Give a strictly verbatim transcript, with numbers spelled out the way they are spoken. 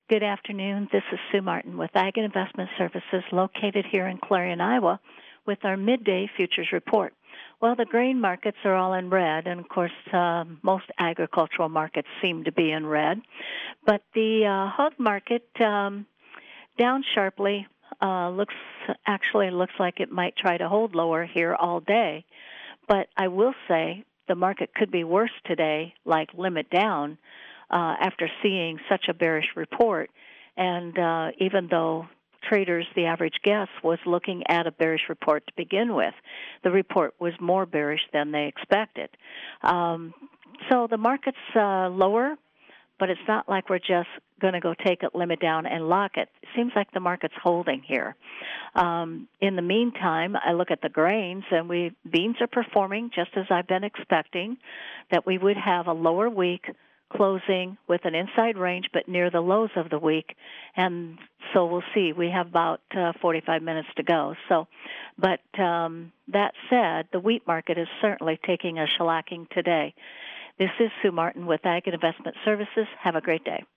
Good afternoon. This is Sue Martin with Ag and Investment Services located here in Clarion, Iowa, with our midday futures report. Well, the grain markets are all in red, and of course, uh, most agricultural markets seem to be in red. But the uh, hog market um, down sharply uh, looks actually looks like it might try to hold lower here all day. But I will say the market could be worse today, like limit down, uh, after seeing such a bearish report. And uh, even though traders, the average guess, was looking at a bearish report to begin with, the report was more bearish than they expected. Um, so the market's uh, lower, but it's not like we're just going to go take it, limit down, and lock it. It seems like the market's holding here. Um, in the meantime, I look at the grains, and we beans are performing just as I've been expecting, that we would have a lower week closing with an inside range but near the lows of the week, and so we'll see. We have about uh, forty-five minutes to go. So, but um, that said, the wheat market is certainly taking a shellacking today. This is Sue Martin with Ag and Investment Services. Have a great day.